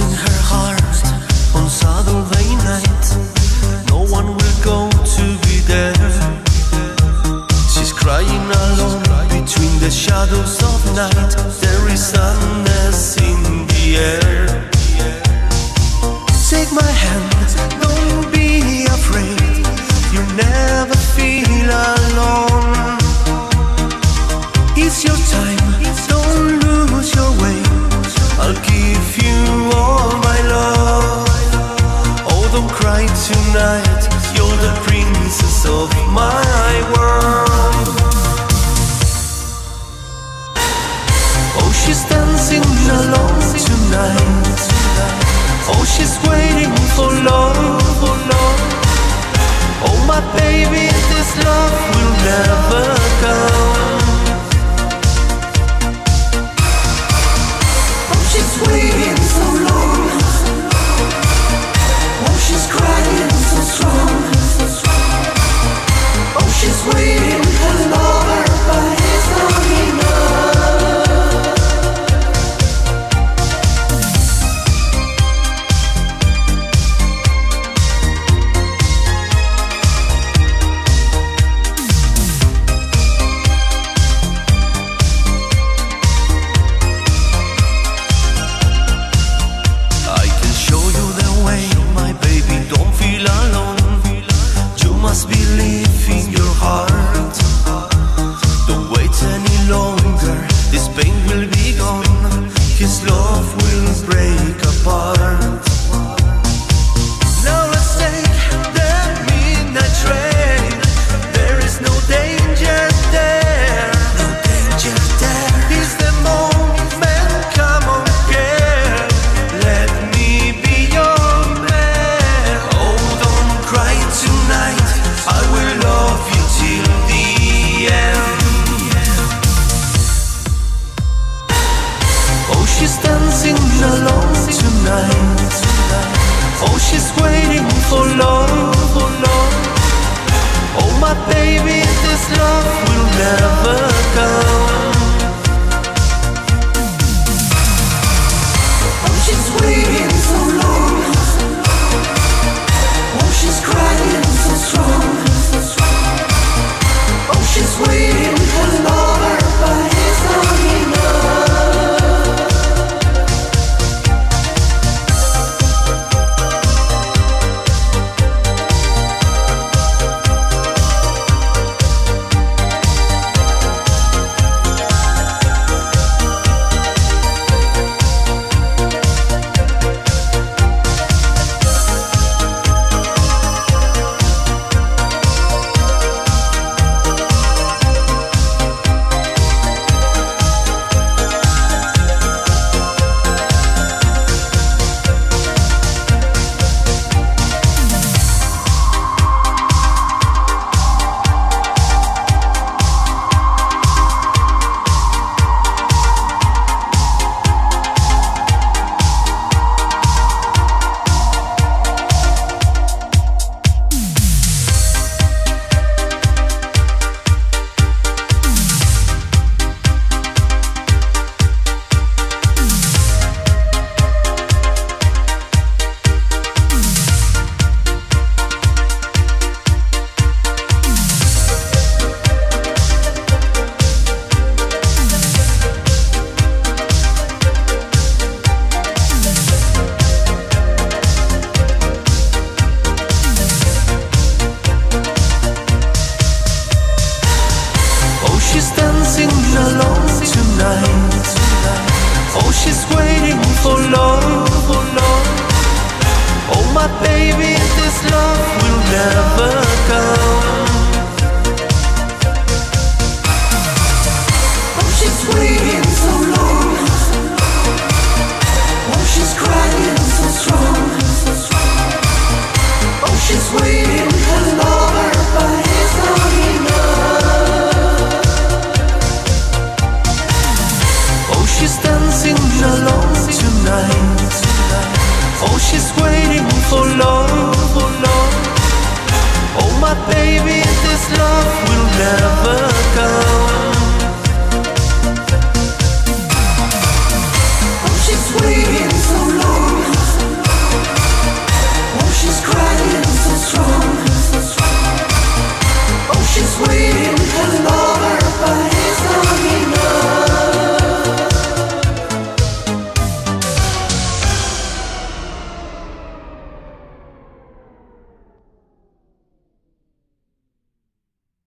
in her heart on Saturday night. No one will go to be there. She's crying alone between the shadows of night. There is sadness in the air. Take my hand, don't be afraid. You never feel alone. It's your time, don't lose your way. I'll give you all my love. Oh, don't cry tonight, you're the princess of my world. Oh, she's dancing alone tonight. Oh, she's waiting for love, for love. Oh, my baby, this love will never come. Oh, she's waiting so long. Oh, she's crying so strong. Oh, she's waiting for lover, but it's not enough. Believe in your heart. Don't wait any longer. This pain will be gone. His love will break apart. Now let's take the midnight train. There is no danger there. No danger there. It's the moment. Come on, girl. Let me be your man. Oh, don't cry tonight. I will love you till the end. Oh, she's dancing alone tonight. Oh, she's waiting for love, for love. Oh, my baby, this love will never come. Oh, she's waiting so long. Oh, she's crying so strong. Oh, she's waiting for lover, but it's not enough. Baby, this love will never